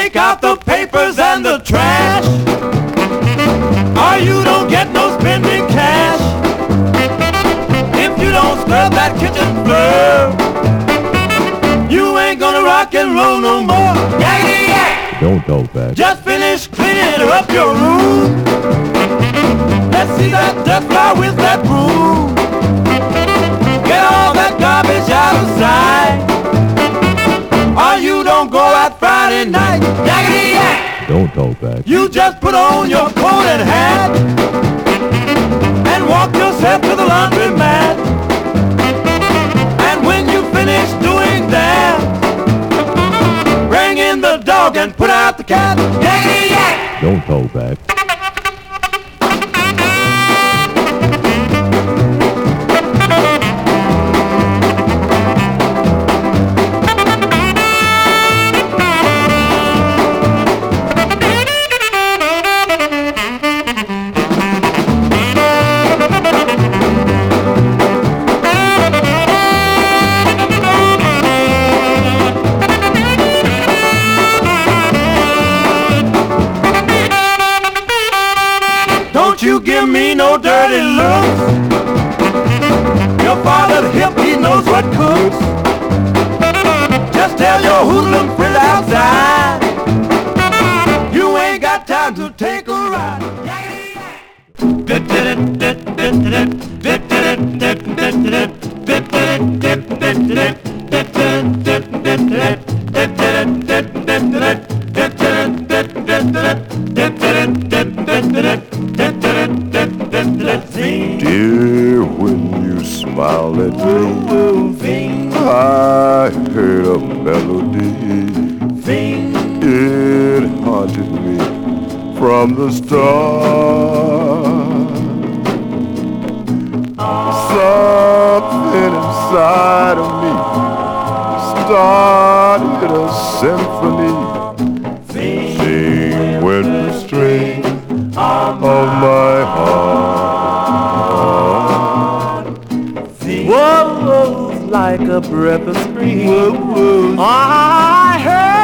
take out the papers and the trash, or you don't get no spending cash. If you don't scrub that kitchen floor, you ain't gonna rock and roll no more. Yakety yak! Don't talk back. Just finish cleaning up your room. Let's see that dust fly with that broom. Get all that garbage out of sight, or you don't go out Friday night. Yakety yak! Don't talk back. You just put on your coat and hat and walk yourself to the laundromat. And when you finish doing that, bring in the dog and put out the cat. Yakety yak! Don't talk back. Don't you give me no dirty looks. Your father's hip, he knows what cooks. Just tell your hoodlum friend outside, you ain't got time to take a ride. Dear, when you smile at me, I heard a melody. It haunted me from the start. Something inside of me started a symphony. Sing with the strings of my heart. Whoa, like a breath of spring. Whoa, whoa. I heard